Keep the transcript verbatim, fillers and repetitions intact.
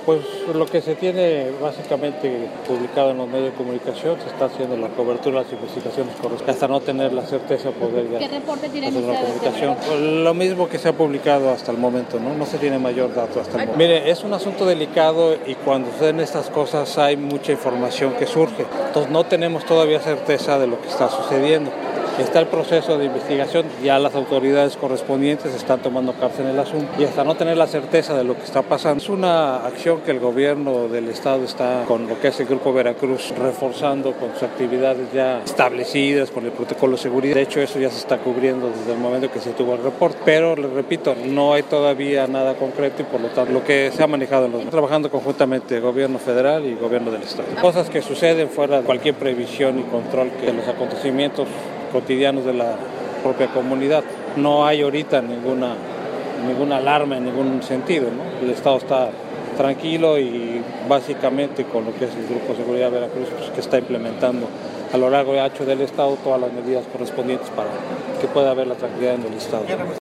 Pues lo que se tiene básicamente publicado en los medios de comunicación, se está haciendo la cobertura de las investigaciones correspondientes, hasta no tener la certeza de poder ya ¿Qué reporte tienen hacer una ustedes? comunicación. Pues lo mismo que se ha publicado hasta el momento, ¿no? No se tiene mayor dato hasta el momento. Mire, es un asunto delicado y cuando suceden estas cosas hay mucha información que surge. Entonces no tenemos todavía certeza de lo que está sucediendo. Está el proceso de investigación, ya las autoridades correspondientes están tomando cartas en el asunto y hasta no tener la certeza de lo que está pasando. Es una acción que el gobierno del estado está con lo que es el Grupo Veracruz reforzando con sus actividades ya establecidas, con el protocolo de seguridad. De hecho, eso ya se está cubriendo desde el momento que se tuvo el reporte. Pero, les repito, no hay todavía nada concreto y por lo tanto lo que se ha manejado en los... trabajando conjuntamente el gobierno federal y el gobierno del estado. Cosas que suceden fuera de cualquier previsión y control que los acontecimientos cotidianos de la propia comunidad. No hay ahorita ninguna, ninguna alarma en ningún sentido, ¿no? El estado está tranquilo y básicamente con lo que es el Grupo de Seguridad Veracruz, pues, que está implementando a lo largo y ancho del estado todas las medidas correspondientes para que pueda haber la tranquilidad en el estado.